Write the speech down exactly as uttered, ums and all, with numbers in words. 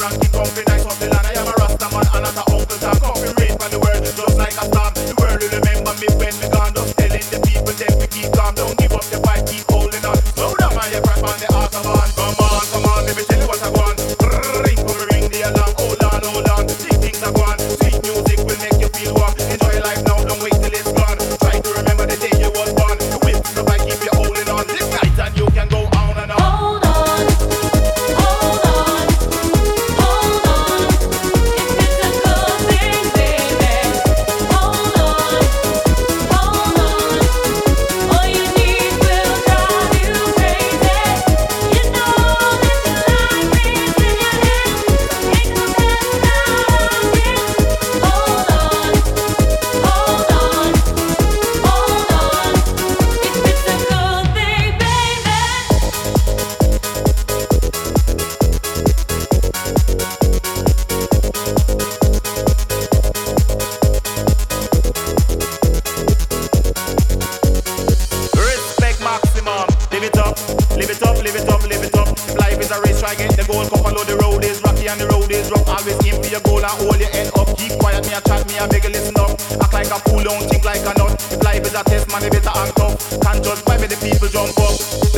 ranking, comfy, nice off the land. I am a Rasta man and not a Uncle Tom. Comfy rain from the world, just like a storm. The world will remember me when me gone. Just telling the people then we keep calm. Don't give up the fight, keep holding on. Slow down man, you crack on the Autobahn. Come on, come on, let me tell you what I want. Ring for me, ring the alarm. Hold on, hold on, big things are gone. Sweet music will make you feel warm. Enjoy life now, don't wait till it's gone. Try to remember the day you was born. The whip the bike, keep you holding on. This night and you can go on and on. Hold on, hold on, hold on. If it's a good thing, baby. Hold on, hold on. All you need will drive you crazy. You know that your life is in your hands. Take the best out of it. Hold on, hold on, hold on. If it's a good thing, baby. Respect maximum. Live it up, live it up, live it up, live it up. If life is a race, try get the goal. Cup along the road is rocky and the road is rough. Always aim for your goal and hold your head up. Keep quiet, me a chat, me a beg you listen up. Act like a fool, don't think like a nut. If life is a test, man, you better act tough. Can't judge by where the people jump up.